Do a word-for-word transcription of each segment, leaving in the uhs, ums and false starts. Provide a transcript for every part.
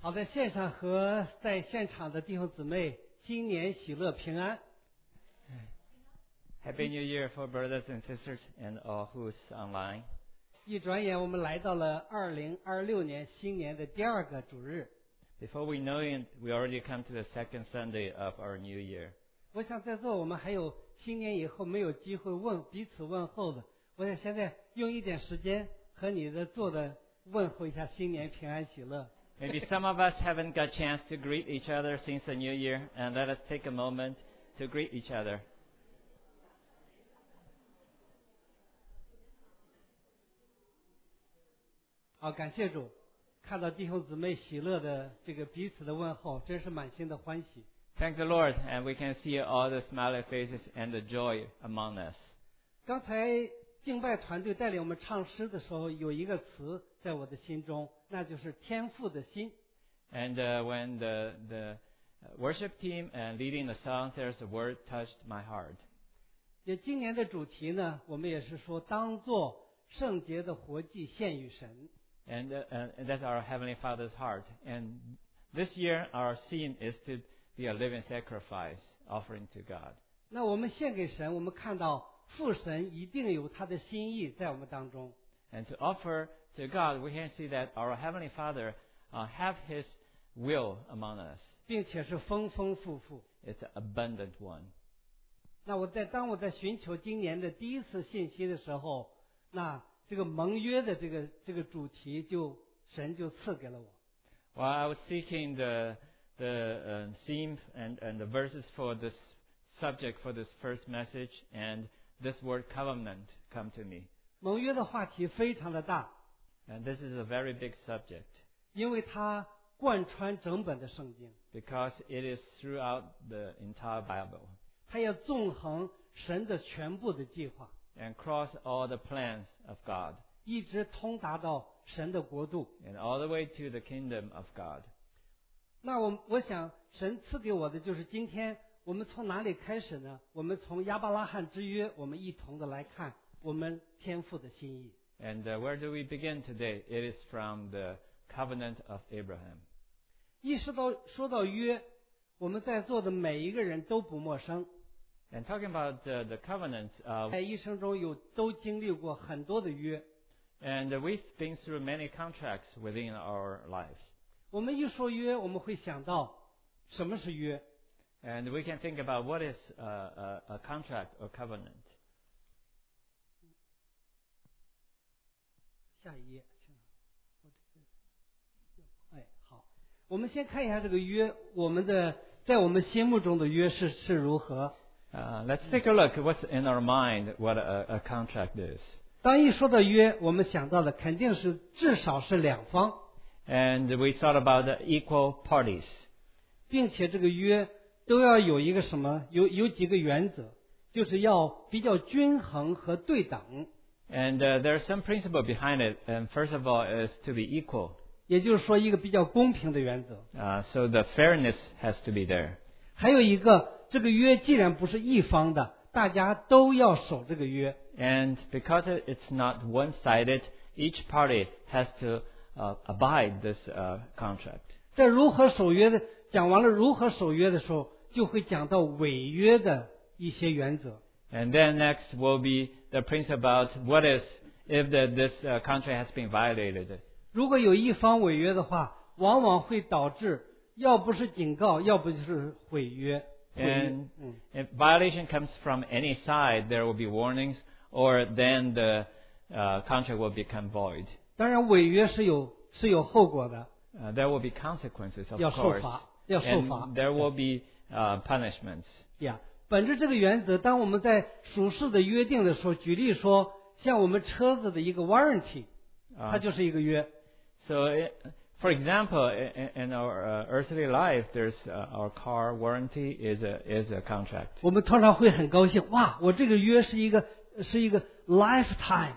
好，在线上和在现场的弟兄姊妹，新年喜乐平安。 Happy New Year for brothers and sisters and all who's online. 一转眼，我们来到了二零二六年新年的第二个主日。 Before we know it, we already come to the second Sunday of our new year. 我想在座我们还有新年以后没有机会问彼此问候的，我想现在用一点时间和你的做的问候一下新年平安喜乐。 Maybe some of us haven't got a chance to greet each other since the new year, and let us take a moment to greet each other. 好，感谢主，看到弟兄姊妹喜乐的这个彼此的问候，真是满心的欢喜。 Thank the Lord, and we can see all the smiling faces and the joy among us. 刚才敬拜团队带领我们唱诗的时候，有一个词在我的心中，那就是天父的心。 And uh, when the the worship team and leading the song, there's the word touched my heart. 也今年的主题呢，我们也是说当作圣洁的活祭献与神。 And, uh, and that's our Heavenly Father's heart. And this year, our theme is to be a living sacrifice offering to God. 那我们献给神，我们看到父神一定有他的心意在我们当中。 And to offer to God, we can see that our Heavenly Father uh, have His will among us. 并且是丰丰富富。 It's an abundant one. 那我在当我在寻求今年的第一次信息的时候，那这个盟约的这个这个主题就神就赐给了我。 While I was seeking the the uh, theme and, and the verses for this subject for this first message, and this word covenant come to me. 盟约的话题非常的大， And this is a very big subject 因为它贯穿整本的圣经， because it is throughout the entire Bible 它要纵横神的全部的计划， and cross all the plans of God 一直通达到神的国度。 and all the way to the kingdom of God. 那我我想神赐给我的就是今天我们从哪里开始呢？我们从亚伯拉罕之约，我们一同的来看我们天父的心意。 And uh, where do we begin today? It is from the covenant of Abraham. 一说到说到约，我们在座的每一个人都不陌生。 And talking about uh, the covenant, uh, 在一生中有都经历过很多的约。 and we've been through many contracts within our lives. 我们一说约，我们会想到什么是约？ And we can think about what is uh, a, a contract or covenant. 下一页，哎，好，我们先看一下这个约，我们的在我们心目中的约是是如何。 Uh, let's take a look at what's in our mind, what a, a contract is. 当一说到约，我们想到的肯定是至少是两方， And we thought about the equal parties. 并且这个约都要有一个什么？有有几个原则，就是要比较均衡和对等。 And uh, there's some principle behind it. And first of all is to be equal. 也就是说，一个比较公平的原则。 Uh, so the fairness has to be there. 还有一个，这个约既然不是一方的，大家都要守这个约。 And because it, it's not one-sided, each party has to uh, abide this uh, contract. 在如何守约的讲完了如何守约的时候，就会讲到违约的一些原则。 And then next will be the principle about what is if the, this uh, contract has been violated. 如果有一方违约的话，往往会导致要不是警告，要不就是毁约。毁约 And 嗯 if violation comes from any side, there will be warnings, or then the uh, contract will become void. 当然，违约是有是有后果的， Uh, there will be consequences, of 要受 course, 罚，要受罚。 and there will be uh, punishments. 呀，本着这个原则，当我们在属世的约定的时候，举例说，像我们车子的一个 warranty， 它 Uh, 就是一个约。 so, it, for example, in, in our uh, earthly life, there's uh, our car warranty is a is a contract. 我们通常会很高兴，哇，我这个约是一个是一个 lifetime。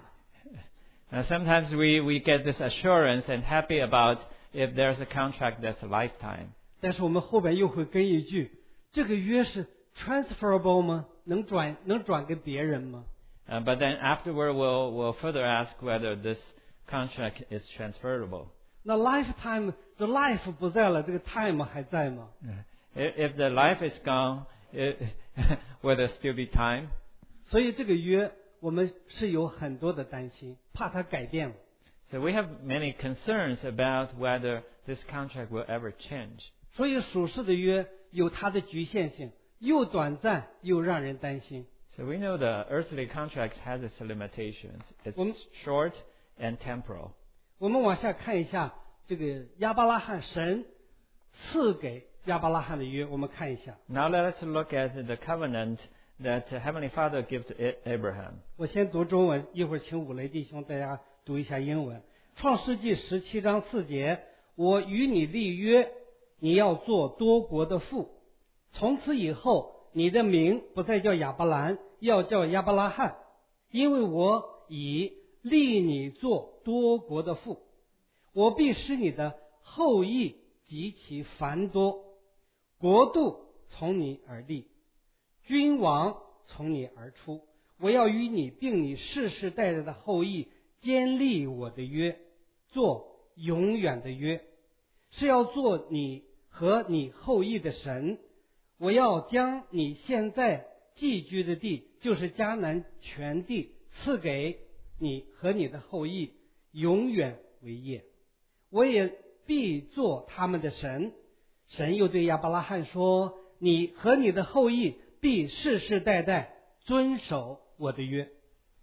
And sometimes we, we get this assurance and happy about if there's a contract that's a lifetime. 但是我们后边又会跟一句，这个约是 transferable 吗？能转能转给别人吗？ Uh, but then afterward, we'll we'll further ask whether this contract is transferable. 那 lifetime 这 life 不在了，这个 time 还在吗？ If if the life is gone, it, will there still be time? 所以这个约我们是有很多的担心，怕它改变了。 So we have many concerns about whether this contract will ever change. 所以属世的约有它的局限性，又短暂又让人担心。 So we know the earthly contract has its limitations. It's Um, short and temporal. 我们往下看一下这个亚伯拉罕神赐给亚伯拉罕的约，我们看一下。 Now let us look at the covenant that Heavenly Father gives to Abraham. 我先读中文，一会儿请五雷弟兄大家读一下英文。创世纪十七章四节，我与你立约，你要做多国的父。从此以后，你的名不再叫亚伯兰，要叫亚伯拉罕，因为我已立你做多国的父。我必使你的后裔极其繁多，国度从你而立，君王从你而出。我要与你并你世世代代的后裔坚立我的约，做永远的约，是要做你和你后裔的神。我要将你现在寄居的地，就是迦南全地，赐给你和你的后裔，永远为业。我也必做他们的神。神又对亚伯拉罕说，你和你的后裔必世世代代遵守我的约。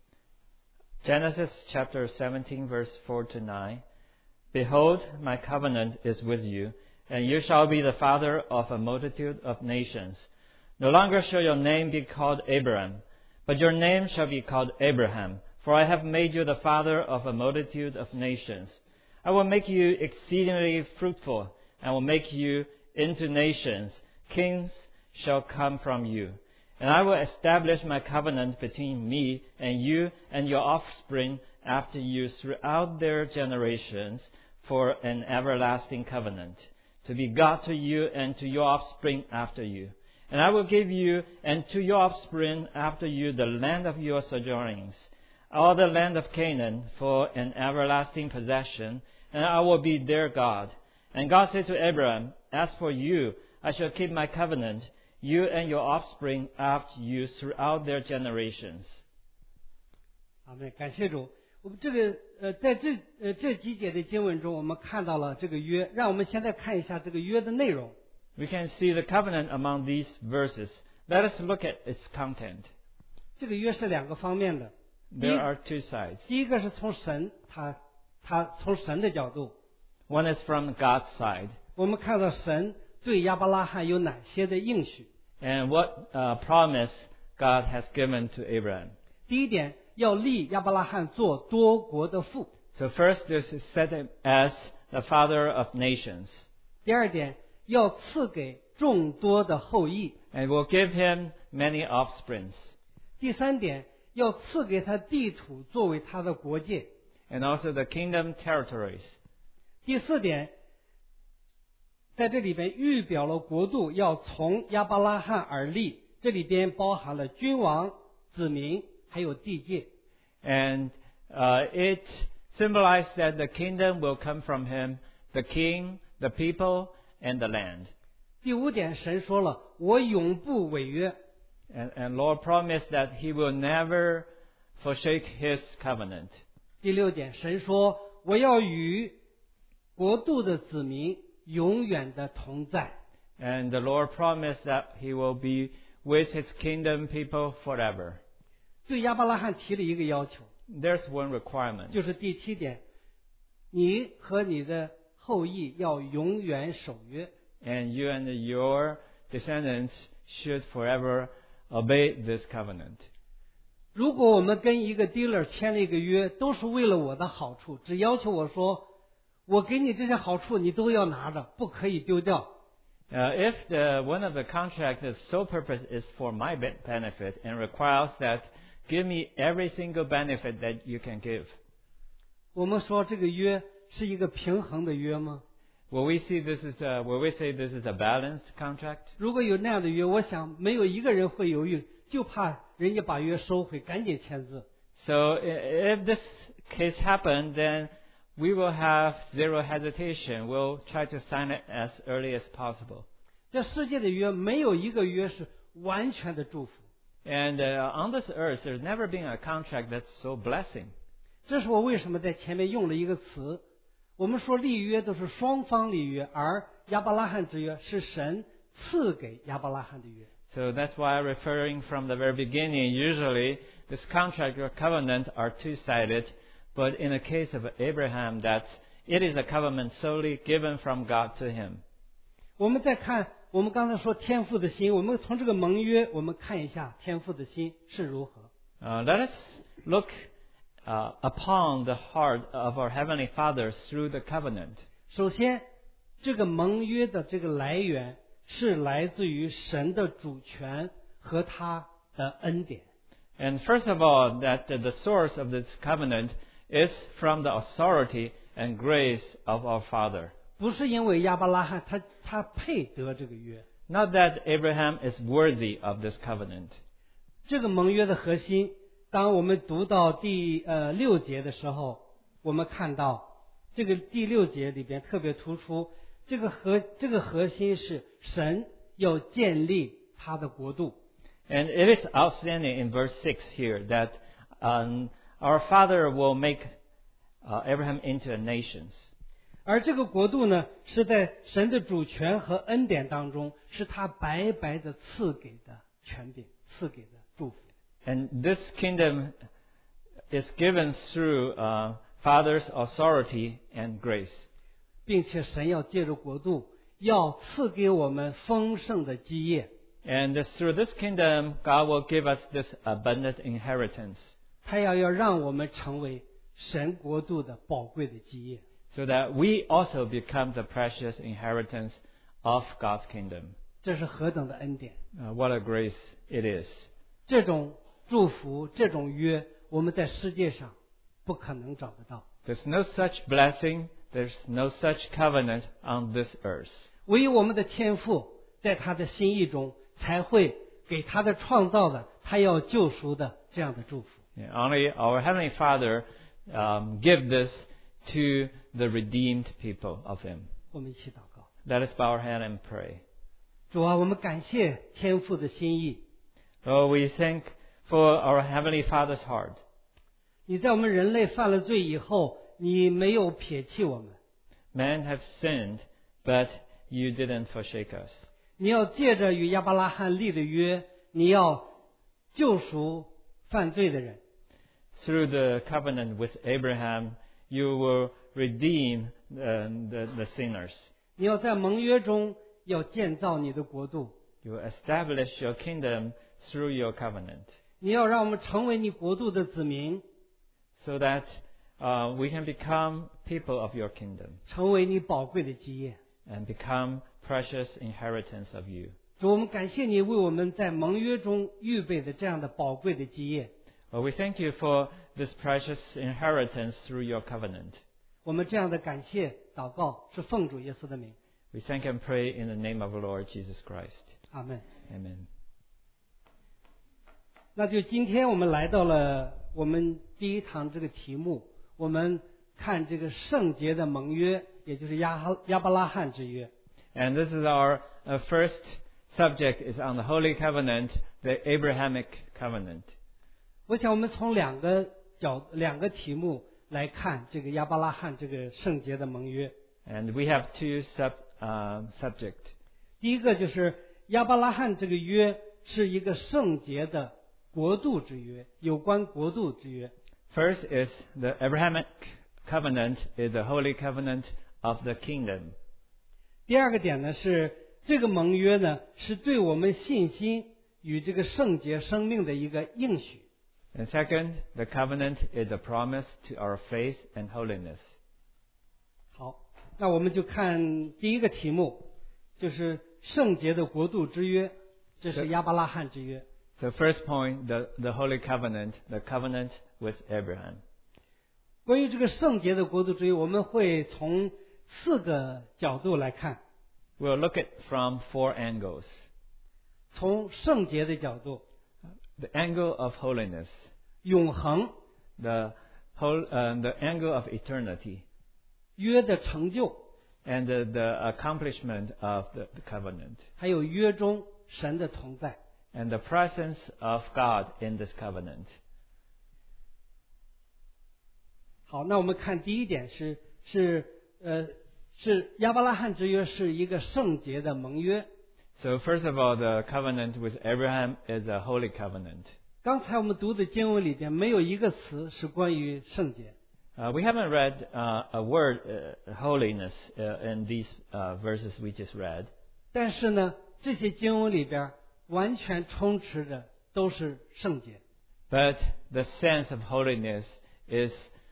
Genesis chapter seventeen, verse four to nine. Behold, my covenant is with you, and you shall be the father of a multitude of nations. No longer shall your name be called Abram, but your name shall be called Abraham, for I have made you the father of a multitude of nations. I will make you exceedingly fruitful, and will make you into nations. Kings shall come from you. And I will establish my covenant between me and you and your offspring after you throughout their generations for an everlasting covenant, to be God to you and to your offspring after you. And I will give you and to your offspring after you the land of your sojournings, all the land of Canaan for an everlasting possession, and I will be their God. And God said to Abraham, As for you, I shall keep my covenant, you and your offspring after you throughout their generations. 阿们，感谢主。我们这个呃，在这呃这几节的经文中，我们看到了这个约。让我们现在看一下这个约的内容。 We can see the covenant among these verses. Let us look at its content. 这个约是两个方面的。 There are two sides. 第一个是从神，他他从神的角度， One is from God's side. 我们看到神对亚伯拉罕有哪些的应许。 And what uh, promise God has given to Abraham. 第一点，要立亚伯拉罕做多国的父。 So first, this is set him as the father of nations. 第二点，要赐给众多的后裔。 And will give him many offsprings. 第三点，要赐给他地土作为他的国界。 And also the kingdom territories. 第四点，在这里边预表了国度要从亚伯拉罕而立，这里边包含了君王、子民还有地界。 And uh, it symbolized that the kingdom will come from him, the king, the people, and the land. 第五点，神说了，我永不违约。 And, and Lord promised that he will never forsake his covenant. 第六点，神说，我要与国度的子民永远的同在。 And the Lord promised that he will be with his kingdom people forever. 对亚伯拉罕提了一个要求， There's one requirement. 就是第七点，你和你的后裔要永远守约。 And you and your descendants should forever obey this covenant. 如果我们跟一个 dealer 签了一个约，都是为了我的好处，只要求我说，我给你这些好处，你都要拿着，不可以丢掉。 Uh, if the, one of the contracts' sole purpose is for my be- benefit and requires that give me every single benefit that you can give, 我们说这个约是一个平衡的约吗？ will we see this is a, will we say this is a balanced contract? 如果有那样的约，我想没有一个人会犹豫，就怕人家把约收回，赶紧签字。 So i- if this case happened, then we will have zero hesitation. We'll try to sign it as early as possible. 这世界的约没有一个约是完全的祝福。 And uh, on this earth, there's never been a contract that's so blessing. 这是我为什么在前面用了一个词。我们说立约都是双方立约，而亚伯拉罕之约是神赐给亚伯拉罕的约。 So that's why referring from the very beginning, usually this contract or covenant are two-sided. But in the case of Abraham, that it is a covenant solely given from God to him. 我们再看，我们刚才说天父的心，我们从这个盟约，我们看一下天父的心是如何。 Uh, let us look uh, upon the heart of our Heavenly Father through the covenant. 首先，这个盟约的这个来源是来自于神的主权和他的恩典。 And first of all, that the source of this covenant is from the authority and grace of our Father. 不是因为亚伯拉罕他他配得这个约。 Not that Abraham is worthy of this covenant. 这个盟约的核心，当我们读到第呃六节的时候，我们看到这个第六节里边特别突出，这个核这个核心是神要建立他的国度。 And it is outstanding in verse six here that um, our Father will make uh, Abraham into a nation. 而这个国度呢，是在神的主权和恩典当中，是他白白的赐给的权柄，赐给的祝福。 And this kingdom is given through uh, Father's authority and grace. 并且神要借着国度，要赐给我们丰盛的基业。 And through this kingdom, God will give us this abundant inheritance. 他要要让我们成为神国度的宝贵的基业。 So that we also become the precious inheritance of God's kingdom. 这是何等的恩典！ Uh, what a grace it is. 这种祝福，这种约，我们在世界上不可能找得到。 There's no such blessing, there's no such covenant on this earth. 唯有我们的天父在他的心意中，才会给他的创造的，他要救赎的这样的祝福。 Yeah, only our Heavenly Father um, give this to the redeemed people of Him. 我们一起祷告。 Let us bow our head and pray. 主啊，我们感谢天父的心意。 Oh, we thank for our Heavenly Father's heart. 你在我们人类犯了罪以后，你没有撇弃我们。 Men have sinned, but you didn't forsake us. 你要借着与亚伯拉罕立的约，你要救赎犯罪的人。 Through the covenant with Abraham, you will redeem uh, the, the sinners. 你要在盟约中要建造你的国度。 You will establish your kingdom through your covenant. 你要让我们成为你国度的子民， So that uh, we can become people of your kingdom 成为你宝贵的基业。 and become precious inheritance of you. 主，我们感谢你为我们在盟约中预备的这样的宝贵的基业。 Well, we thank you for this precious inheritance through your covenant. 我们这样的感谢祷告是奉主耶稣的名， We thank and pray in the name of the Lord Jesus Christ. 阿门。 Amen. 那就今天我们来到了我们第一堂这个题目，我们看这个圣洁的盟约，也就是亚哈亚伯拉罕之约。 And this is our uh, first subject is on the Holy Covenant, the Abrahamic Covenant. 我想我们从两个角两个题目来看这个亚伯拉罕这个圣洁的盟约。 And we have two sub uh, subject. 第一个就是亚伯拉罕这个约是一个圣洁的国度之约，有关国度之约。 First is the Abrahamic Covenant is the Holy Covenant of the kingdom. 第二个点呢是这个盟约呢是对我们信心与这个圣洁生命的一个应许。 And second, the covenant is a promise to our faith and holiness. 好，那我们就看第一个题目，就是圣洁的国度之约，这是亚伯拉罕之约。 So first point, the, the Holy Covenant, the covenant with Abraham. 关于这个圣洁的国度之约，我们会从四个角度来看。 We'll look at from four angles. 从圣洁的角度， The angle of holiness, 永恒， the whole, uh, the angle of eternity, 约的成就， and the, the accomplishment of the, the covenant, 还有约中神的同在。 and the presence of God in this covenant. 好，那我们看第一点是是呃是亚伯拉罕之约是一个圣洁的盟约。 So first of all, the covenant with Abraham is a holy covenant. 刚才我们读的经文里边没有一个词是关于圣洁。 Uh, we haven't read uh, a word, uh, holiness, uh, in these uh, verses we just read. 但是呢，这些经文里边完全充斥着都是圣洁。 But the sense of holiness is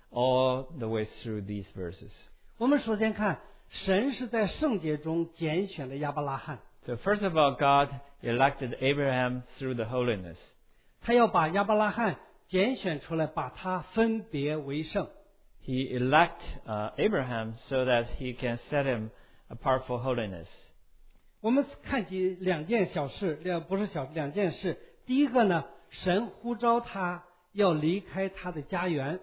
all the way through these verses. 我们首先看，神是在圣洁中拣选了亚伯拉罕， So first of all, God elected Abraham through the holiness. 他要把亚伯拉罕拣选出来，把他分别为圣。 He elect uh, Abraham so that he can set him apart for holiness. 我们看几两件小事，两不是小两件事。第一个呢，神呼召他要离开他的家园，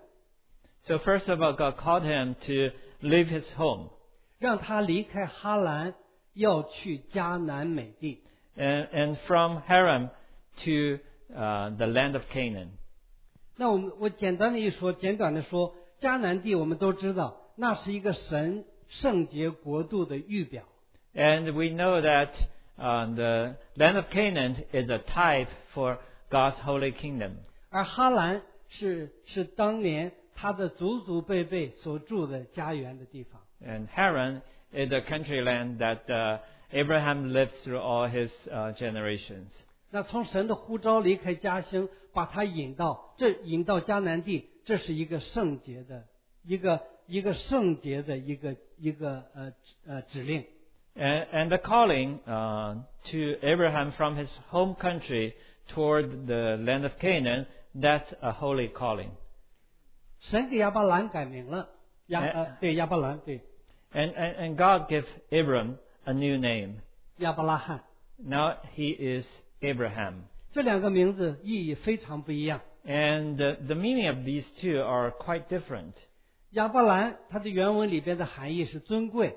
So first of all, God called him to leave his home 让他离开哈兰，要去迦南美地。 and, and from Haran to uh, the land of Canaan. 那我们我简单的一说，简短的说，迦南地我们都知道，那是一个神圣洁国度的预表。 And we know that uh, the land of Canaan is a type for God's holy kingdom. 而哈兰是是当年他的祖祖辈辈所住的家园的地方。 And Haran is a country land that uh, Abraham lived through all his uh, generations. 那从神的呼召离开家乡，把他引到这引到迦南地，这是一个圣洁的一个一个圣洁的一个一个呃呃指令。 And, and the calling uh, to Abraham from his home country toward the land of Canaan, that's a holy calling. 神给亚伯兰改名了，亚呃对亚伯兰对 And, and, and God gave Abram a new name. 亚伯拉罕， Now he is Abraham. 这两个名字意义非常不一样。 And the, the meaning of these two are quite different. 亚伯兰它的原文里边的含义是尊贵，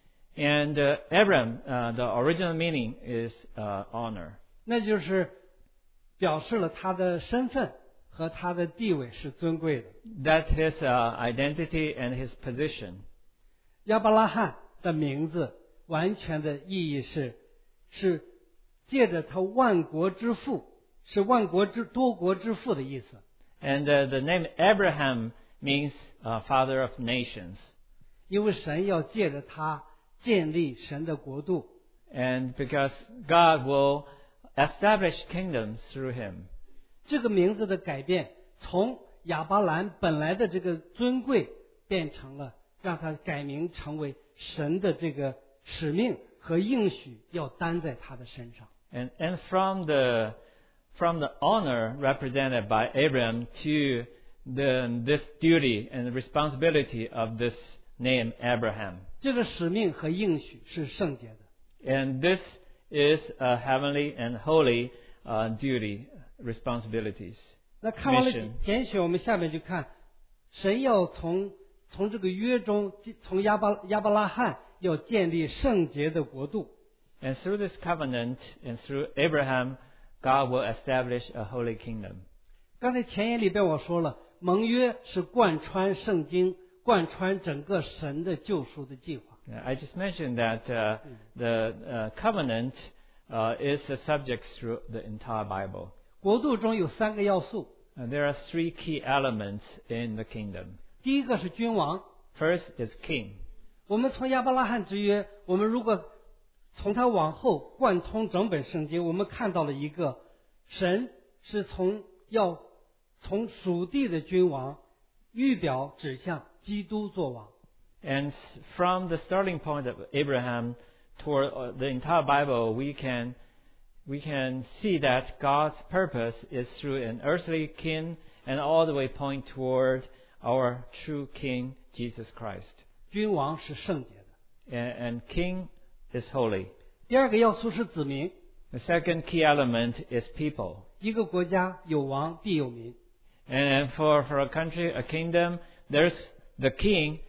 And uh, Abram, uh, the original meaning is uh, honor. 那就是表示了他的身份和他的地位是尊贵的。 That's his uh, identity and his position. 亚伯拉罕的名字完全的意义是是借着他万国之父，是万国之多国之父的意思。 And uh, the name Abraham means uh, father of nations. 因为神要借着他建立神的国度， And because God will establish kingdoms through him. 这个名字的改变，从亚伯兰本来的这个尊贵，变成了让他改名成为神的这个使命和应许要担在他的身上。 And, and from the from the honor represented by Abraham to the, this duty and responsibility of this name Abraham. 这个使命和应许是圣洁的。 And this is a heavenly and holy uh, duty, responsibilities. 那看完了 Mission. 拣选，我们下面就看神要从从这个约中，从亚伯亚伯拉罕要建立圣洁的国度。 And through this covenant and through Abraham, God will establish a holy kingdom. 刚才前言里边我说了，盟约是贯穿圣经、贯穿整个神的救赎的计划。 Yeah, I just mentioned that uh, the uh, covenant uh, is a subject through the entire Bible. 国度中有三个要素， And there are three key elements in the kingdom. 第一个是君王。 First is king. 我们从亚伯拉罕之约，我们如果从他往后贯通整本圣经，我们看到了一个神是从要从属地的君王预表指向基督作王。 And from the starting point of Abraham toward uh, the entire Bible, we can we can see that God's purpose is through an earthly king and all the way point toward our true King, Jesus Christ. 君王是圣洁的。 And, and king is holy. 第二个要素是子民， The second key element is people. 一个国家有王必有民。 And for, for a country, a kingdom, there's the king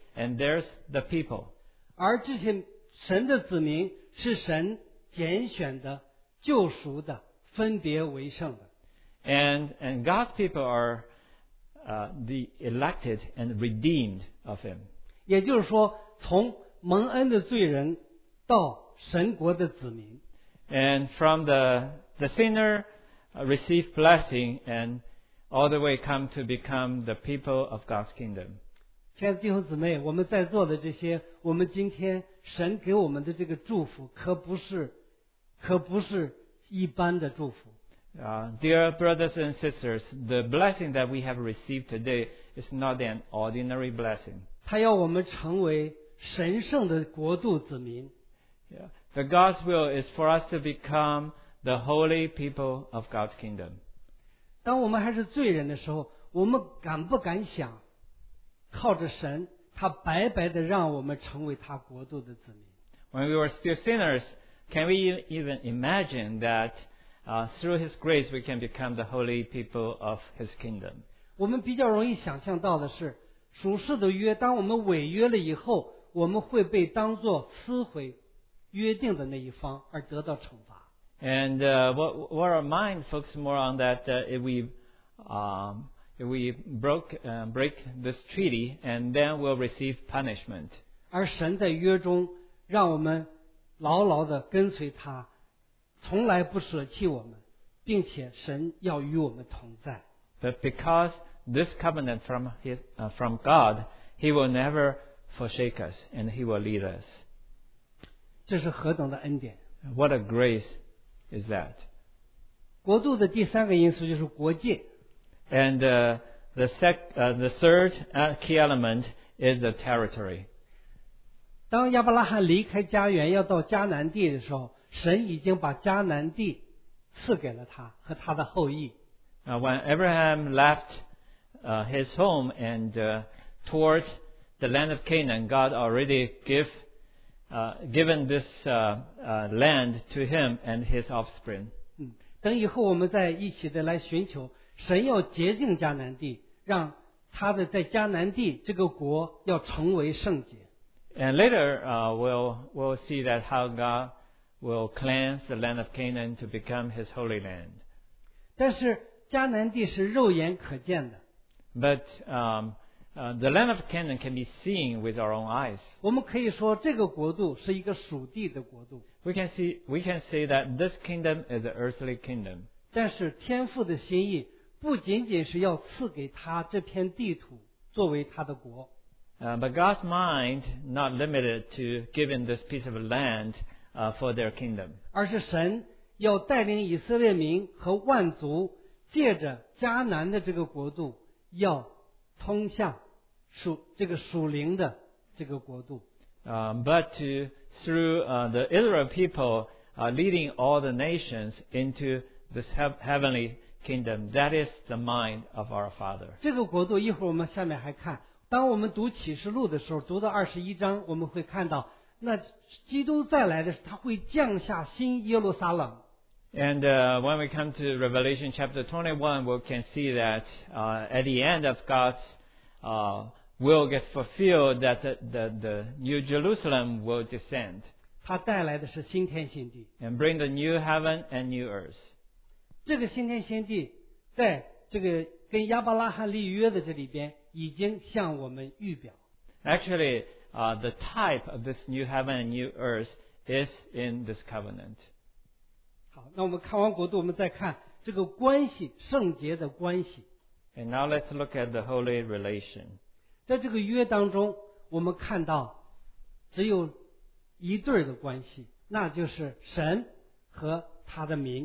and there's the people. 而这些神的子民是神拣选的、救赎的、分别为圣的。 And, and God's people are uh, the elected and redeemed of Him. 也就是说，从蒙恩的罪人到神国的子民。 And from the, the sinner uh, receive blessing and all the way come to become the people of God's kingdom. 亲爱的弟兄姊妹，我们在座的这些，我们今天神给我们的这个祝福，可不是，可不是一般的祝福。 Uh, dear brothers and sisters, the blessing that we have received today is not an ordinary blessing. 他要我们成为神圣的国度子民。 Yeah. The God's will is for us to become the holy people of God's kingdom. 当我们还是罪人的时候，我们敢不敢想，靠着神，他白白的让我们成为他国度的子民？ When we were still sinners, can we even imagine that uh, through His grace we can become the holy people of His kingdom? 我们比较容易想象到的是，属世的约，当我们违约了以后，我们会被当作撕毁约定的那一方而得到惩罚。 And uh, what, what our mind focuses more on that uh, if we um, if we broke uh, break this treaty, and then we'll receive punishment. 而神在约中让我们牢牢地跟随他，从来不舍弃我们，并且神要与我们同在。 But because this covenant from his, uh, from God, He will never forsake us, and He will lead us. 这是何等的恩典！ What a grace is that! 国度的第三个因素就是国界。 And uh, the, sec, uh, the third uh, key element is the territory. 当亚伯拉罕离开家园要到迦南地的时候，神已经把迦南地赐给了他和他的后裔。 Uh, when Abraham left uh, his home and uh, toward the land of Canaan, God already give, uh, given this uh, uh, land to him and his offspring. 嗯，等以后我们再一起的来寻求，神要洁净迦南地，让他的在迦南地这个国要成为圣洁。 And later uh, we'll we'll see that how God will cleanse the land of Canaan to become His holy land. 但是迦南地是肉眼可见的， But um, uh, the land of Canaan can be seen with our own eyes. 我们可以说这个国度是一个属地的国度。 We can see we can say that this kingdom is an earthly kingdom. 但是天父的心意不仅仅是要赐给他这片地土作为他的国。 Uh, but God's mind not limited to giving this piece of land uh, for their kingdom. 而是神要带领以色列民和万族，借着迦南的这个国度，要通向属这个属灵的这个国度。 Um, but to, through uh, the Israel people uh, leading all the nations into this hev- heavenly kingdom, that is the mind of our Father. 这个国度一会儿我们下面还看，当我们读启示录的时候，读到二十一章，我们会看到，那基督再来的时候，他会降下新耶路撒冷。 And uh, when we come to Revelation chapter twenty-one, we can see that uh, at the end of God's uh, will gets fulfilled, that the, the, the New Jerusalem will descend 他带来的是新天新地。 and bring the new heaven and new earth. 这个新天新地，在这个跟亚伯拉罕立约的这里边，已经向我们预表。 Actually, uh, the type of this new heaven and new earth is in this covenant. 好，那我们看完国度，我们再看这个关系，圣洁的关系。 And now let's look at the holy relation. 在这个约当中，我们看到只有一对儿的关系，那就是神和他的民。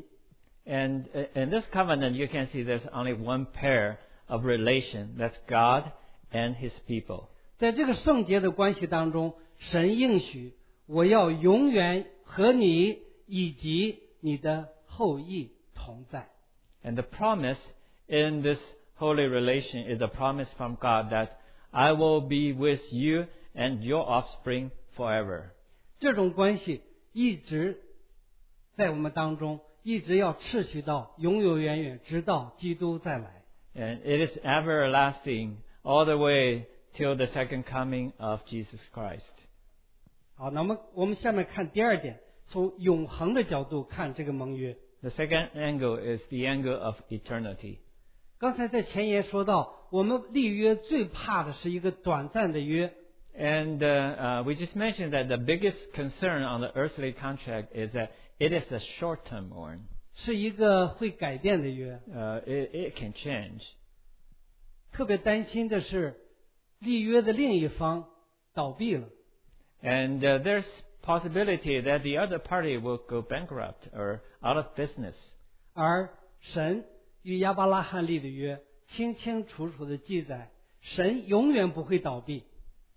And uh, in this covenant, you can see there's only one pair of relation. That's God and His people. 在这个圣洁的关系当中，神应许我要永远和你以及你的后裔同在。 And the promise in this holy relation is a promise from God that I will be with you and your offspring forever. 这种关系一直在我们当中，一直要持续到永永远远，直到基督再来。 And it is everlasting all the way till the second coming of Jesus Christ. 好，那么我们下面看第二点，从永恒的角度看这个盟约。 The second angle is the angle of eternity. 刚才在前言说到，我们立约最怕的是一个短暂的约。 And uh, uh, we just mentioned that the biggest concern on the earthly contract is that it is a short-term one. 是一个会改变的约。 Uh, it, it can change. 特别担心的是，立约的另一方倒闭了。 And uh, there's possibility that the other party will go bankrupt or out of business. 而神与亚伯拉罕立的约，清清楚楚的记载，神永远不会倒闭。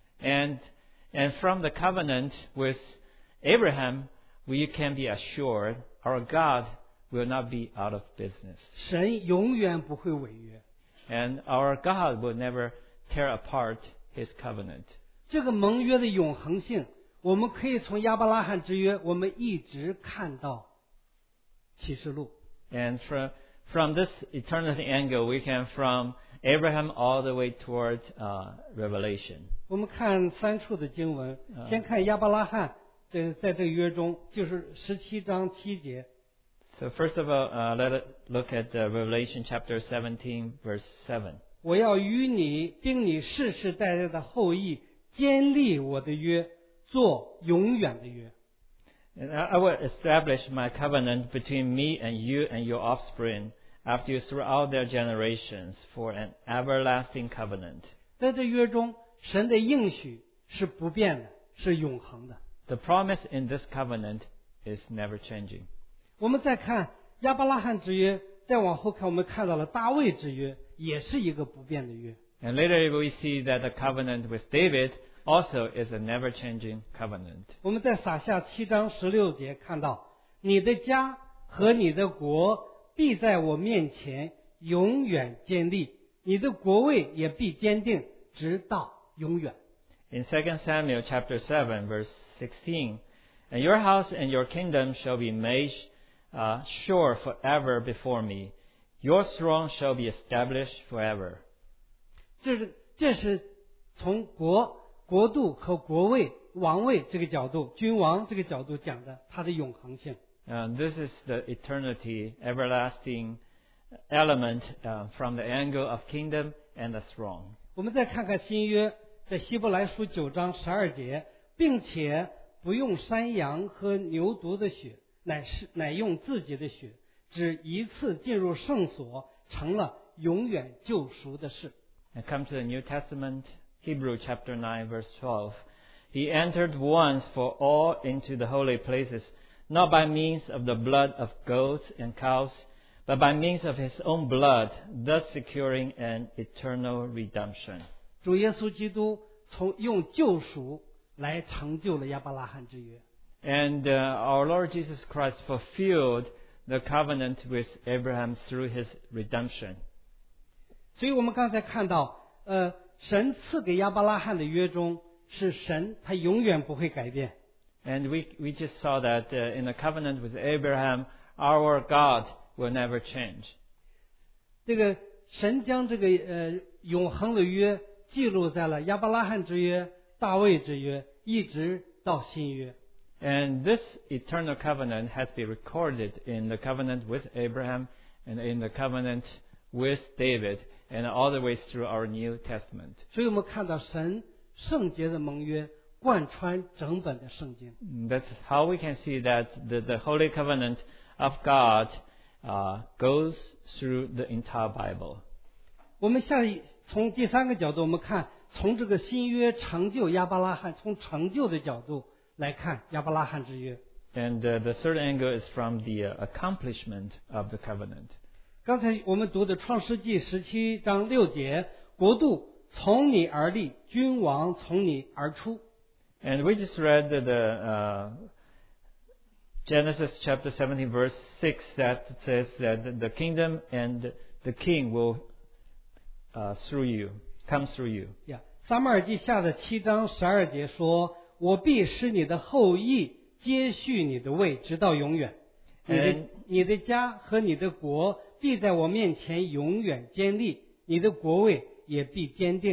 And and from the covenant with Abraham, we can be assured our God will not be out of business. 神永远不会违约。 And our God will never tear apart his covenant. 这个盟约的永恒性，我们可以从亚伯拉罕之约，我们一直看到启示录。 And from from this eternity angle, we can from Abraham all the way toward uh, Revelation. 我们看三处的经文， 嗯先看亚伯拉罕的在这个约中，就是十七章七节。 So first of all, uh, let us look at uh, Revelation chapter seventeen, verse seven. 我要与你并你世世代代的后裔坚立我的约，做永远的约。 And I I will establish my covenant between me and you and your offspring after you throughout their generations for an everlasting covenant. 在这约中，神的应许是不变的，是永恒的。 The promise in this covenant is never changing. 我们再看亚伯拉罕之约，再往后看，我们看到了大卫之约，也是一个不变的约。 And later we see that the covenant with David also is a never-changing covenant. 我们在撒下七章十六节看到，你的家和你的国必在我面前永远坚立，你的国位也必坚定，直到永远。 In Second Samuel chapter seven, verse sixteen, and your house and your kingdom shall be made uh, sure forever before me. Your throne shall be established forever. 这是这是从国国度和国位王位这个角度，君王这个角度讲的它的永恒性。 Uh, this is the eternity, everlasting element uh, from the angle of kingdom and the throne. 我们再看看新约，在希伯来书九章十二节，并且不用山羊和牛犊的血，乃是乃用自己的血，只一次进入圣所，成了永远救赎的事。 And come to the New Testament, Hebrew chapter nine, verse twelve. He entered once for all into the holy places, not by means of the blood of goats and cows, but by means of his own blood, thus securing an eternal redemption. 主耶稣基督从用救赎来成就了亚伯拉罕之约。 And uh, our Lord Jesus Christ fulfilled the covenant with Abraham through his redemption. 所以我们刚才看到，呃，神赐给亚伯拉罕的约中，是神他永远不会改变。 And we, we just saw that uh, in the covenant with Abraham, our God will never change. 这个神将这个呃永恒的约记录在了亚伯拉罕之约、大卫之约，一直到新约。 And this eternal covenant has been recorded in the covenant with Abraham and in the covenant with David and all the way through our New Testament. 所以我们看到神圣洁的盟约贯穿整本的圣经。 That's how we can see that the, the Holy Covenant of God uh, goes through the entire Bible. 我们下一从第三个角度，我们看从这个新约成就亚伯拉罕，从成就的角度来看亚伯拉罕之约。 And uh, the third angle is from the uh, accomplishment of the covenant. 刚才我们读的创世纪十七章六节，国度从你而立，君王从你而出。 And we just read the, the uh, Genesis chapter seventeen, verse six, that says that the, the kingdom and the king will uh, through you, come through you. 呀，撒母耳记下的七章十二节说：“我必使你的后裔接续你的位，直到永远。你的 And- 你的家和你的国必在我面前永远坚立，你的国位也必坚定，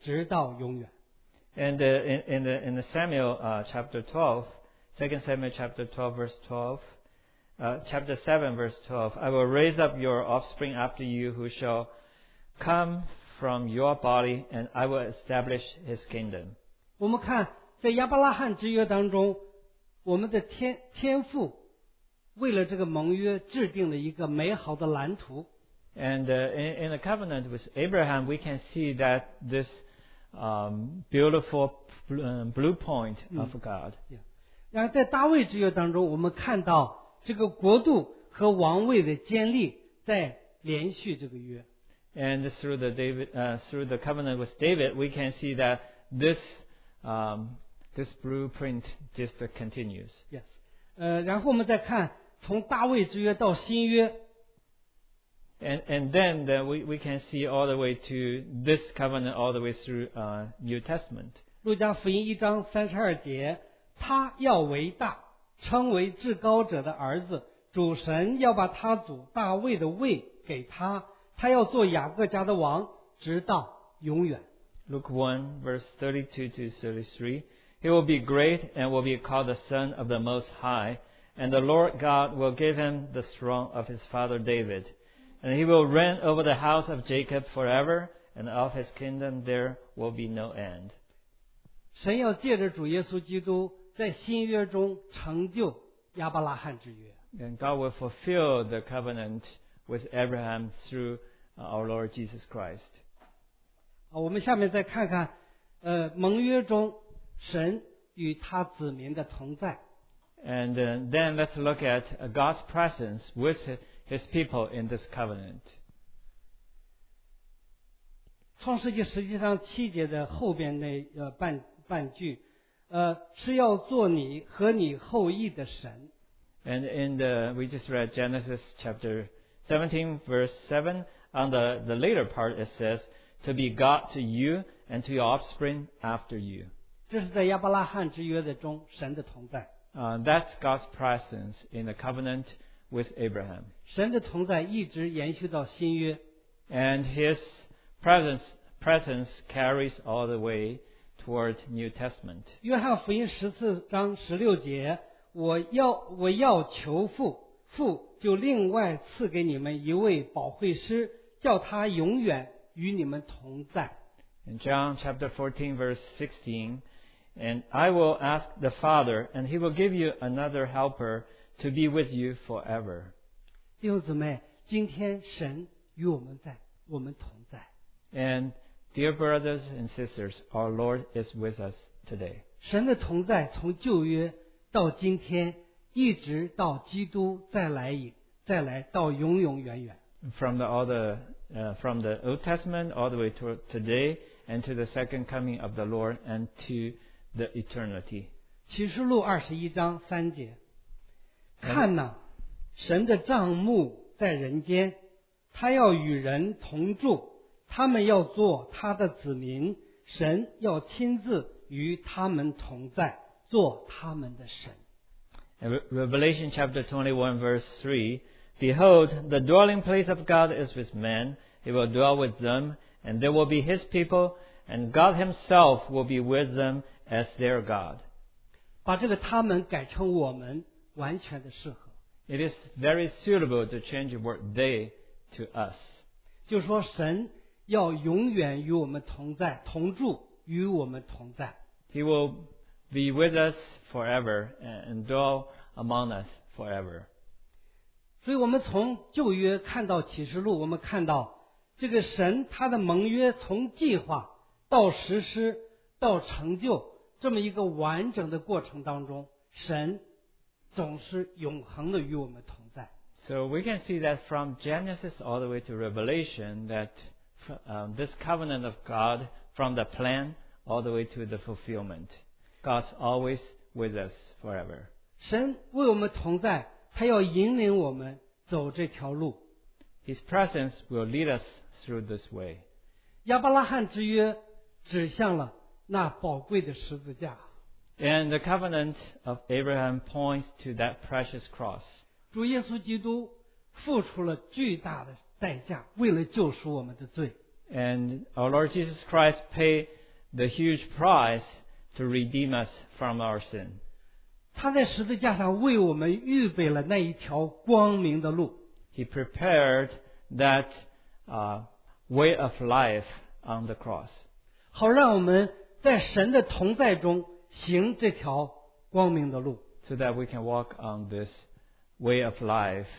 直到永远。 And uh, in, in the in the Samuel uh, chapter twelve, Second Samuel chapter twelve verse twelve, uh, chapter seven verse twelve, I will raise up your offspring after you, who shall come from your body, and I will establish his kingdom. 我们看在亚伯拉罕之约当中，我们的天天父为了这个盟约制定了一个美好的蓝图。 And uh, in, in the covenant with Abraham, we can see that this um, beautiful um, blue point of God. 然而在大卫之约当中，我们看到这个国度和王位的建立在连续这个约。 And through the David, uh, through the covenant with David, we can see that this um, this blueprint just continues. Yes， 呃，然后我们再看从大卫之约到新约。 And and then the, we we can see all the way to this covenant, all the way through uh, New Testament. 路加福音一章三十二节，他要为大，称为至高者的儿子，主神要把他主大卫的位给他，他要做雅各家的王，直到永远。 Luke one verse thirty-two to thirty-three. He will be great and will be called the Son of the Most High, and the Lord God will give him the throne of his father David. And he will reign over the house of Jacob forever, and of his kingdom there will be no end. 神要借着主耶稣基督在新约中成就亚伯拉罕之约。 And God will fulfill the covenant with Abraham through our Lord Jesus Christ. 啊，我们下面再看看，呃，盟约中神与他子民的同在。 And uh, then let's look at uh, God's presence with his, his people in this covenant. 创世纪实际上七节的后边那呃半半句，呃是要做你和你后裔的神。 And in the we just read Genesis chapter seventeen verse seven. On the, the later part it says, to be God to you and to your offspring after you. 这是在亚伯拉罕之约的中神的同在。 Uh, that's God's presence in the covenant with Abraham. 神的同在一直延续到新约。 And his presence presence carries all the way toward New Testament. 约翰福音十四章十六节，我要我要求父，父就另外赐给你们一位保惠师，叫他永远与你们同在。 In John chapter fourteen verse sixteen, and I will ask the Father, and he will give you another helper to be with you forever. 弟兄姊妹，今天神与我们在，我们同在。 And dear brothers and sisters, our Lord is with us today. 神的同在从旧约到今天，一直到基督再来以再来到永永远远。 From the all the uh, from the Old Testament all the way to today, and to the second coming of the Lord, and to the eternity. 启示录二十一章三节，看哪，神的帐幕在人间，他要与人同住，他们要做他的子民，神要亲自与他们同在，做他们的神。 In Re- Revelation chapter twenty-one verse three, behold, the dwelling place of God is with men. He will dwell with them, and they will be his people, and God himself will be with them as their God. 把这个他们改成我们，完全的适合。 It is very suitable to change the word they to us. 就说神要永远与我们同在，同住，与我们同在。 He will be with us forever and dwell among us forever. 所以我们从旧约看到启示录，我们看到这个神他的盟约从计划到实施到成就这么一个完整的过程当中，神总是永恒的与我们同在。 So we can see that from Genesis all the way to Revelation, that um, this covenant of God, from the plan all the way to the fulfillment, God's always with us forever. 神为我们同在，他要引领我们走这条路。 His presence will lead us through this way. 亚伯拉罕之约指向了那宝贵的十字架。 And the covenant of Abraham points to that precious cross. 主耶稣基督付出了巨大的代价，为了救赎我们的罪。 And our Lord Jesus Christ paid the huge price to redeem us from our sin. 他在十字架上为我们预备了那一条光明的路。 He prepared that uh, way of life on the cross. 好让我们在神的同在中行这条光明的路。 So that we can walk on this way of life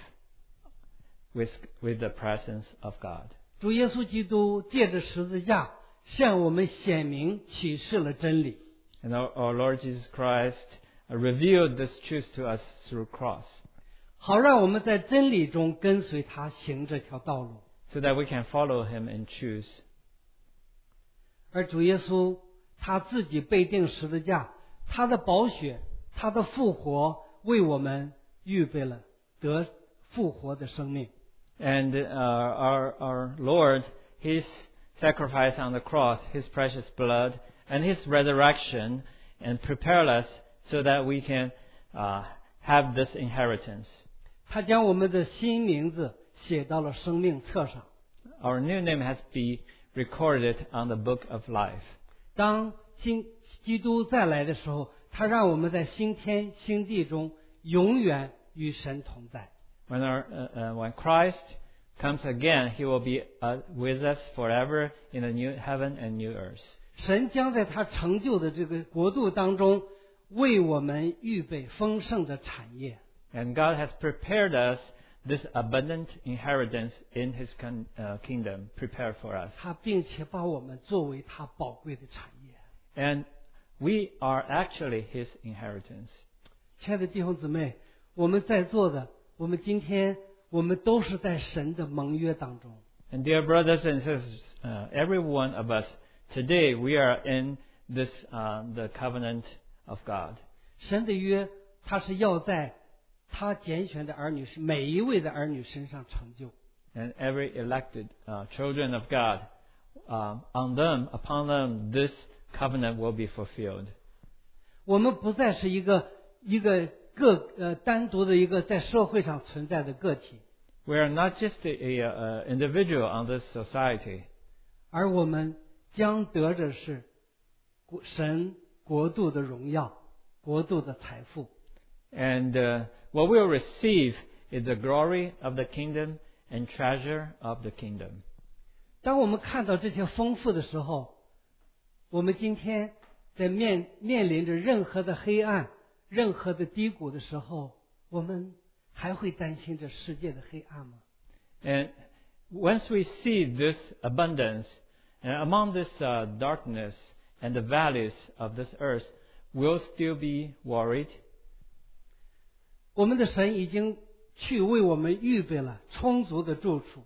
with, with the presence of God. 主耶稣基督借着十字架向我们显明启示了真理。 And our, our Lord Jesus Christ revealed this truth to us through cross. 好让我们在真理中跟随他行这条道路。 So that we can follow Him in truth. 而主耶稣他自己被钉十字架，他的宝血，他的复活，为我们预备了得复活的生命。 And uh, our, our Lord, His sacrifice on the cross, His precious blood, and His resurrection, and prepare us so that we can uh, have this inheritance. 他将我们的新名字写到了生命册上。 Our new name has been recorded on the book of life. 当新基督再来的时候，他让我们在新天新地中永远与神同在。 When, our, uh, uh, when Christ comes again, He will be uh, with us forever in the new heaven and new earth. 神将在他成就的这个国度当中，为我们预备丰盛的产业。 And God has prepared us this abundant inheritance in His con, uh, kingdom, prepared for us. 他并且把我们作为他宝贵的产业。 And we are actually His inheritance. 亲爱的弟兄姊妹，我们在座的，我们今天我们都是在神的盟约当中。 And dear brothers and sisters, uh, every one of us, today we are in this uh, the covenant of God. 神的约，他是要在他拣选的儿女是每一位的儿女身上成就。 And every elected uh, children of God, uh, on them, upon them, this covenant will be fulfilled. 我们不再是一个一个个呃单独的一个在社会上存在的个体。 We are not just a, a, a individual on this society. 而我们将得着是神国度的荣耀，国度的财富。 And uh, what we'll receive is the glory of the kingdom and treasure of the kingdom. 当我们看到这些丰富的时候，我们今天在面面临着任何的黑暗、任何的低谷的时候，我们还会担心这世界的黑暗吗？ And once we see this abundance, and among this uh, darkness and the valleys of this earth, we'll still be worried. 我们的神已经去为我们预备了充足的住处。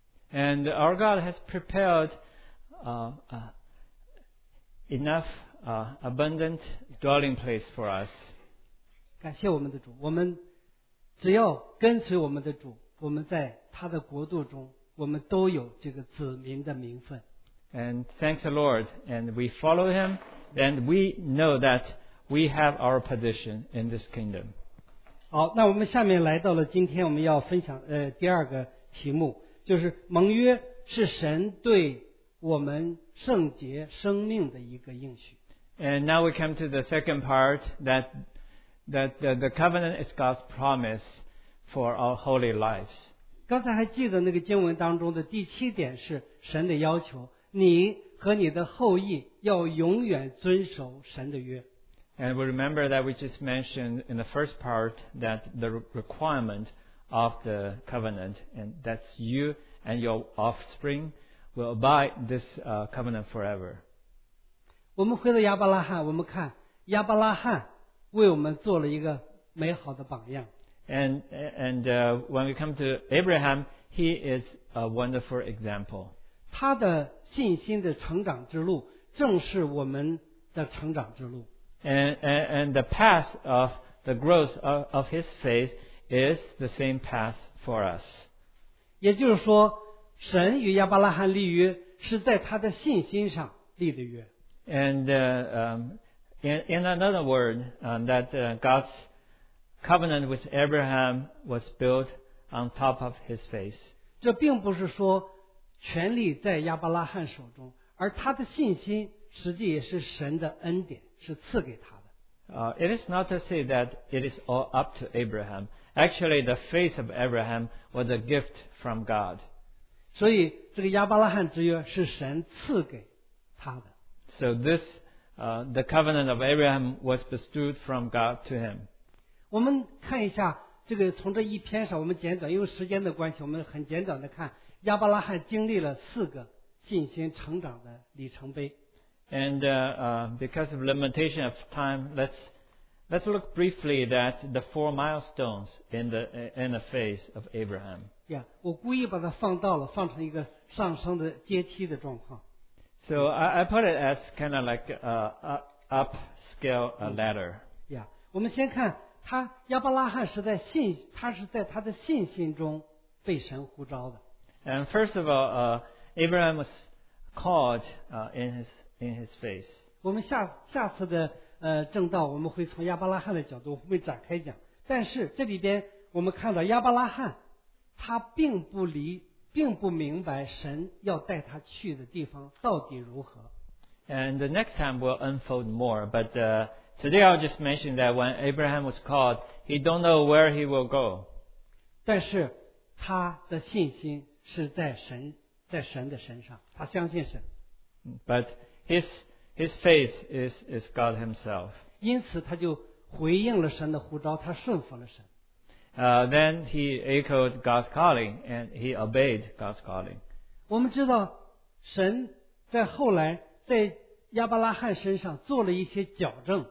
And our God has prepared uh, uh, enough uh, abundant dwelling place for us. 感谢我们的主，我们只要跟随我们的主，我们在他的国度中，我们都有这个子民的名分。 And thanks the Lord, and we follow Him, and we know that we have our position in this kingdom. 好，那我们下面来到了今天我们要分享呃第二个题目，就是盟约是神对我们圣洁生命的一个应许。 And now we come to the second part, that that the, the covenant is God's promise for our holy lives. 刚才还记得那个经文当中的第七点是神的要求，你和你的后裔要永远遵守神的约。 And we remember that we just mentioned in the first part that the requirement of the covenant, and that's you and your offspring will abide this uh, covenant forever. 我们回到亚伯拉罕，我们看亚伯拉罕为我们做了一个美好的榜样。 And and uh, when we come to Abraham, he is a wonderful example. 他的信心的成长之路，正是我们的成长之路。 And, and, and the path of the growth of, of his faith is the same path for us. 也就是说，神与亚伯拉罕立约是在他的信心上立的约。 And uh, um, in, in another word, um, that uh, God's covenant with Abraham was built on top of his faith. 这并不是说权力在亚伯拉罕手中，而他的信心实际也是神的恩典，是赐给他的。 Uh, it is not to say that it is all up to Abraham. Actually, the faith of Abraham was a gift from God. 所以这个亚伯拉罕之约是神赐给他的。 So this, uh, the covenant of Abraham was bestowed from God to him. 我们看一下这个，从这一篇上，我们简短，因为时间的关系，我们很简短的看亚伯拉罕经历了四个信心成长的里程碑。 And uh, uh, because of limitation of time, let's let's look briefly at the four milestones in the in the faith of Abraham. 呀、yeah, 我故意把它放到了，放成一个上升的阶梯的状况。 So I, I put it as kind of like a, a upscale a ladder. 呀、yeah, 我们先看他亚伯拉罕是在信，他是在他的信心中被神呼召的。 And first of all, uh, Abraham was called uh, in his in his faith. 我们下下次的呃正道，我们会从亚伯拉罕的角度会展开讲。但是这里边我们看到亚伯拉罕，他并不理，并不明白神要带他去的地方到底如何。 And the next time we'll unfold more. But uh, today I'll just mention that when Abraham was called, he don't know where he will go. 但是他的信心是在神，在神的身上，他相信神。 But his his faith is is God Himself. 因此他就回应了神的呼召，他顺服了神。 Uh, then he echoed God's calling and he obeyed God's calling. 我们知道神在后来在亚伯拉罕身上做了一些矫正。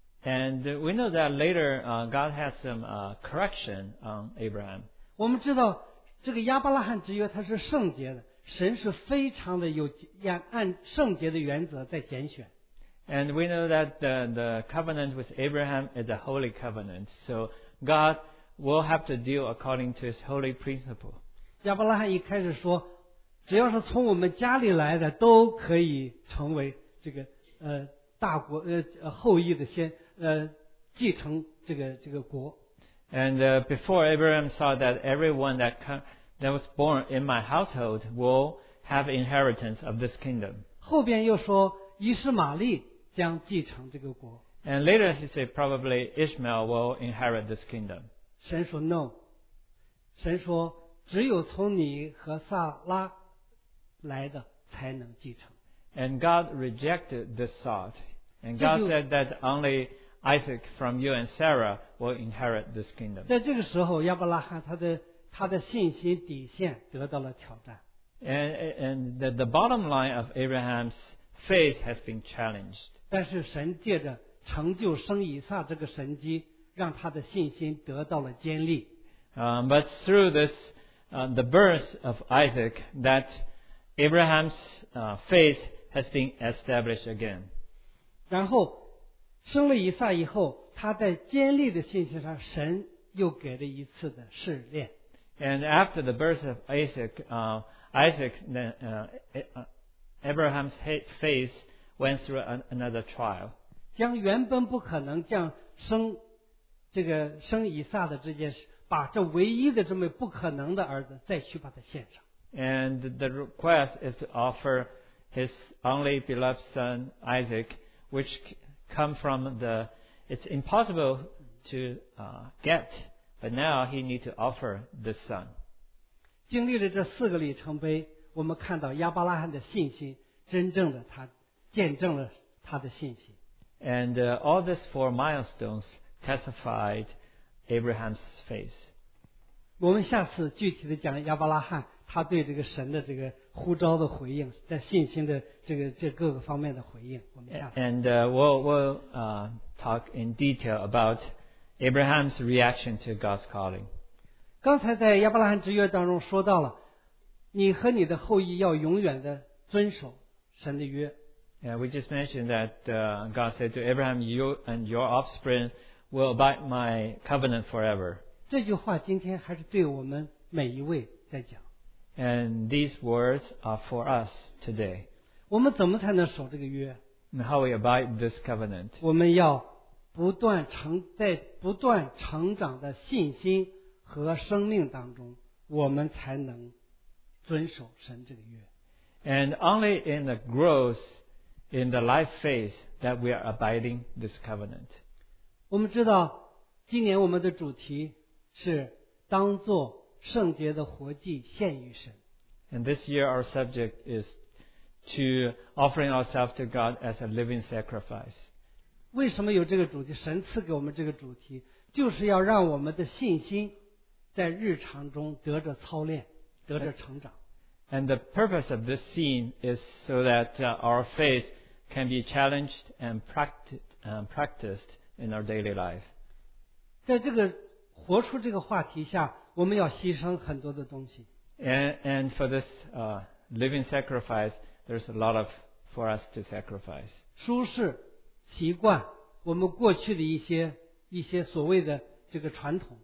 And we know that later uh, God has some uh, correction on Abraham. 我们知道这个亚伯拉罕之约它是圣洁的，神是非常的有按圣洁的原则在拣选。 And we know that the, the covenant with Abraham is a holy covenant. So God will have to deal according to His holy principle. 亚伯拉罕一开始说，只要是从我们家里来的，都可以成为这个呃大国呃后裔的先呃继承这个这个国。 And uh, before Abraham saw that everyone that come, that was born in my household will have inheritance of this kingdom. 后边又说以实玛利将继承这个国。 And later he said probably Ishmael will inherit this kingdom. 神说 no， 神说只有从你和撒拉来的才能继承。 And God rejected this thought. And God said that only Isaac from you and Sarah will inherit this kingdom. 在这个时候，亚伯拉罕他的他的信心底线得到了挑战。 And, and the, the bottom line of Abraham's faith has been challenged. 但是神借着成就生以撒这个神迹，让他的信心得到了坚立。 Um, but through this, uh, the birth of Isaac, that Abraham's uh, faith has been established again. 然后生了以撒以后，他在坚立的信心上，神又给了一次的试炼。 And after the birth of Isaac, uh, Isaac, uh, Abraham's faith went through an, another trial. 将原本不可能将生这个生以撒的这件事，把这唯一的这么不可能的儿子，再去把它献上。 And the request is to offer his only beloved son Isaac, which come from the, it's impossible to uh, get, but now he need to offer this son. 经历了这四个里程碑，我们看到亚伯拉罕的信心，真正的他见证了他的信心。 And uh, all these four milestones testified Abraham's faith. 我们下次具体的讲亚伯拉罕他对这个神的这个呼召的回应，在信心的这个这各个方面的回应。我们下次 And uh, we'll, we'll uh, talk in detail about Abraham's reaction to God's calling. 刚才在亚伯拉罕之约当中说到了，你和你的后裔要永远的遵守神的约。 Yeah, we just mentioned that uh, God said to Abraham, "You and your offspring will abide my covenant forever." 这句话今天还是对我们每一位在讲。 And these words are for us today. 我们怎么才能守这个约？ And how we abide this covenant. 我们要不断成在不断成长的信心和生命当中，我们才能遵守神这个约。 And only in the growth in the life phase that we are abiding this covenant. 我们知道，今年我们的主题是当作圣洁的活祭献于神。 And this year our subject is to offering ourselves to God as a living sacrifice. 为什么有这个主题？神赐给我们这个主题，就是要让我们的信心在日常中得着操练，得着成长。 And the purpose of this scene is so that uh, our faith can be challenged and practi- um, practiced in our daily life. 在这个活出这个话题下，我们要牺牲很多的东西。 And, and for this uh, living sacrifice, there's a lot of for us to sacrifice. 舒适、习惯，我们过去的一些一些所谓的这个传统，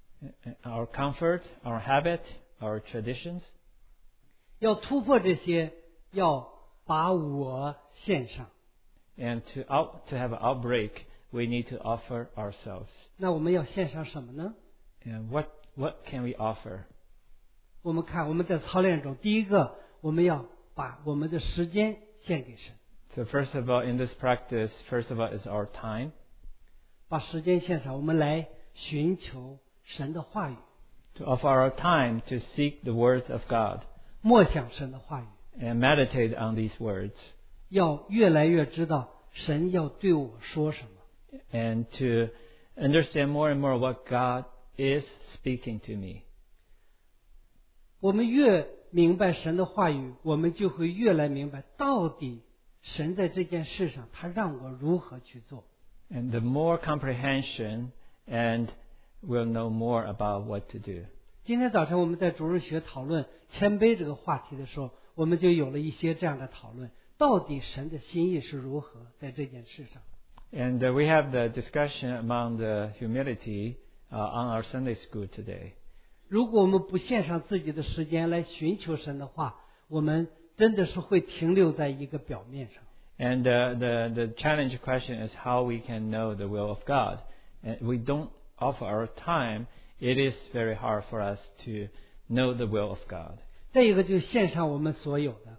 Our comfort, our habit, our traditions. 要突破这些，要把我献上。 And to out, to have an outbreak, we need to offer ourselves. 那我们要献上什么呢？ And what, what can we offer? 我们看我们在操练中，第一个，我们要把我们的时间献给神。 So first of all, in this practice, first of all is our time. 把时间献上，我们来寻求神的话语， To offer our time to seek the words of God 默想神的话语， and meditate on these words. 要越来越知道神要对我说什么。 And to understand more and more what God is speaking to me. 我们越明白神的话语，我们就会越来明白到底神在这件事上他让我如何去做。 And the more comprehension, and we'll know more about what to do. 今天早晨我们在主日学讨论谦卑这个话题的时候，我们就有了一些这样的讨论，到底神的心意是如何在这件事上。 And uh, we have the discussion among the humility uh, on our Sunday school today. 如果我们不献上自己的时间来寻求神的话，我们真的是会停留在一个表面上。 And uh, the, the challenge question is how we can know the will of God. And we don't offer our time, it is very hard for us to know the will of God. 再一个就是献上我们所有的。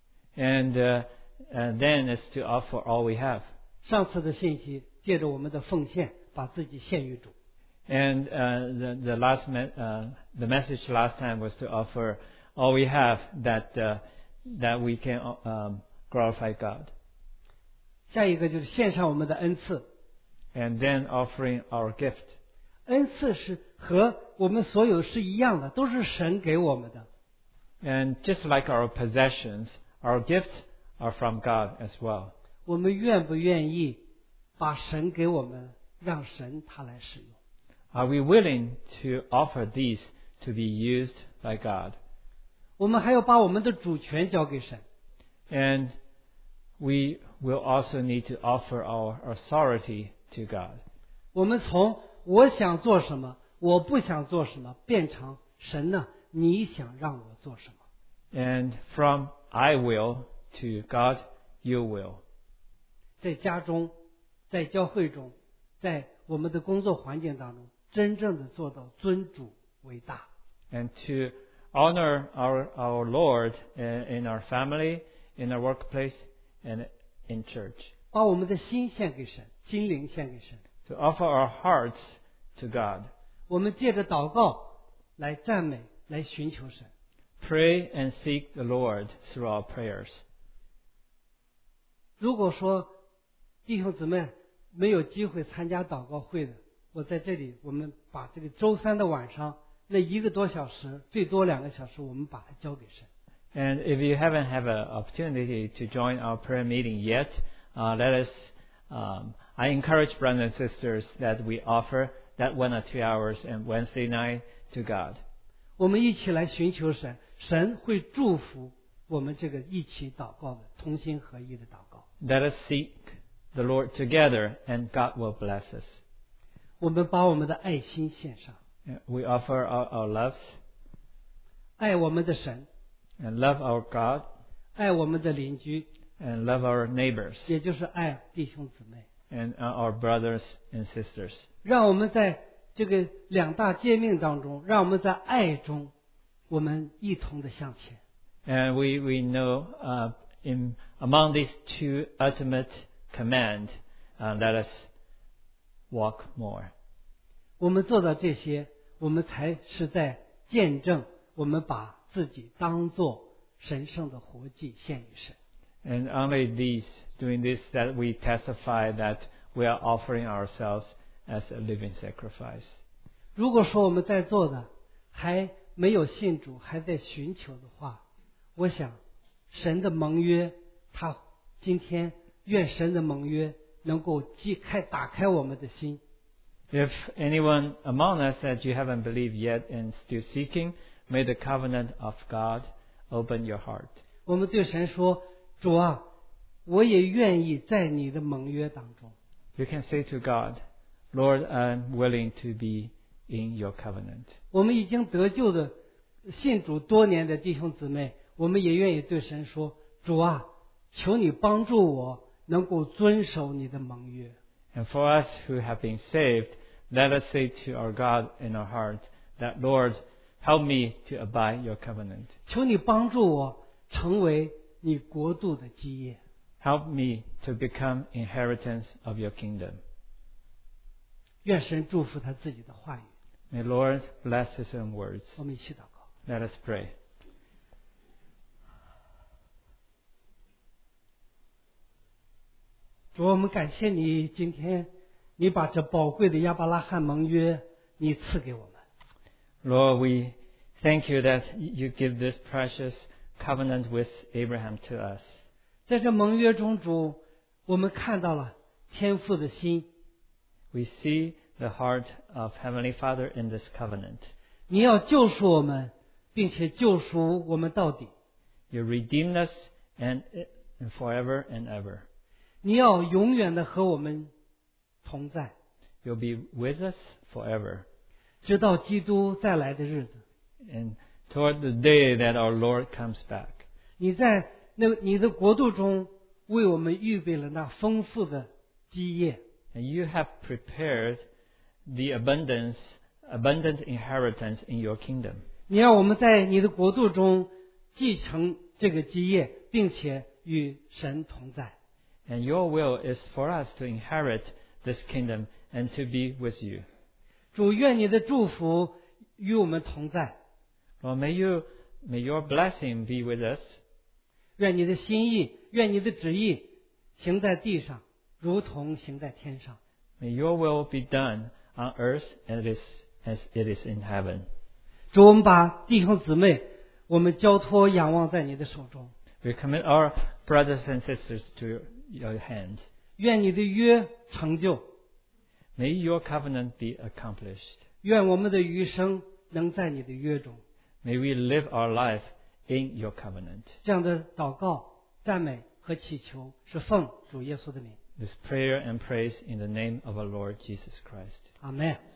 And, uh, and then is to offer all we have. 上次的信息借着我们的奉献，把自己献于主。 And uh, the, the last me- uh, the message last time was to offer all we have that uh, that we can um, glorify God. 下一个就是献上我们的恩赐。 And then offering our gift. 恩赐是和我们所有是一样的，都是神给我们的。 And just like our possessions, our gifts are from God as well. 我们愿不愿意把神给我们，让神他来使用？ Are we willing to offer these to be used by God? 我们还要把我们的主权交给神。 And we will also need to offer our authority to God. 我们从我想做什么，我不想做什么，变成神呢？你想让我做什么？ And from I will to God, you will. 在家中，在教会中，在我们的工作环境当中，真正的做到尊主为大。 And to honor our, our Lord in, in our family, in our workplace, and in church. 把我们的心献给神，心灵献给神。 To offer our hearts to God. 我们借着祷告来赞美，来寻求神。 Pray and seek the Lord through our prayers. 如果说弟兄姊妹没有机会参加祷告会的，我在这里，我们把这个周三的晚上那一个多小时，最多两个小时，我们把它交给神。 And if you haven't had an opportunity to join our prayer meeting yet, uh, let us, um, I encourage brothers and sisters that we offer that one or two hours on Wednesday night to God. 我们一起来寻求神，神会祝福我们这个一起祷告的同心合一的祷告。 Let us seek the Lord together and God will bless us. 我们把我们的爱心献上， We offer our, our loves 爱我们的神， and love our God 爱我们的邻居， and love our neighbors 也就是爱弟兄姊妹。 and our brothers and sisters. 让我们在这个两大诫命当中，让我们在爱中，我们一同的向前。 And we, we know uh, in among these two ultimate commands, uh, let us walk more. 我们做到这些，我们才是在见证我们把自己当作神圣的活祭献于神。 And only these, doing this, that we testify that we are offering ourselves as a living sacrifice. 如果说我们在座的还没有信主，还在寻求的话，我想神的盟约，他今天愿神的盟约能够击开打开我们的心。 If anyone among us that you haven't believed yet and still seeking, may the covenant of God open your heart. 我们对神说：主啊，我也愿意在你的盟约当中。 You can say to God, Lord, I'm willing to be in your covenant. 我们已经得救的信主多年的弟兄姊妹，我们也愿意对神说：主啊，求你帮助我能够遵守你的盟约。 And for us who have been saved, let us say to our God in our heart that, Lord, help me to abide your covenant. 求你帮助我成为你国度的基业。 Help me to become inheritance of your kingdom. 愿神祝福他自己的话语。 May Lord bless his own words. 我们一起祷告。 Let us pray. 主，我们感谢你，今天你把这宝贵的亚伯拉罕盟约你赐给我们。 Lord, we thank you that you give this precious covenant with Abraham to us. 在这盟约中，主，我们看到了天父的心。 We see the heart of Heavenly Father in this covenant. 你要救赎我们，并且救赎我们到底。 You redeem us and, and forever and ever. 你要永远的和我们同在， You'll be with us forever. 直到基督再来的日子。 And toward the day that our Lord comes back. 你在那你的国度中为我们预备了那丰富的基业。 And you have prepared the abundance, abundant inheritance in your kingdom. 你让我们在你的国度中继承这个基业，并且与神同在。 And your will is for us to inherit this kingdom and to be with you. 主，愿你的祝福与我们同在。 Lord, may you, may your blessing be with us. 愿你的心意，愿你的旨意行在地上，如同行在天上。 May your will be done on earth as it is, as it is in heaven. 主，我们把弟兄姊妹，我们交托仰望在你的手中。 We commit our brothers and sisters to your hand. 愿你的约成就， May your covenant be accomplished. 愿我们的余生能在你的约中。 May we live our life in your covenant. 这样的祷告、赞美和祈求是奉主耶稣的名。 This prayer and praise in the name of our Lord Jesus Christ. 阿门。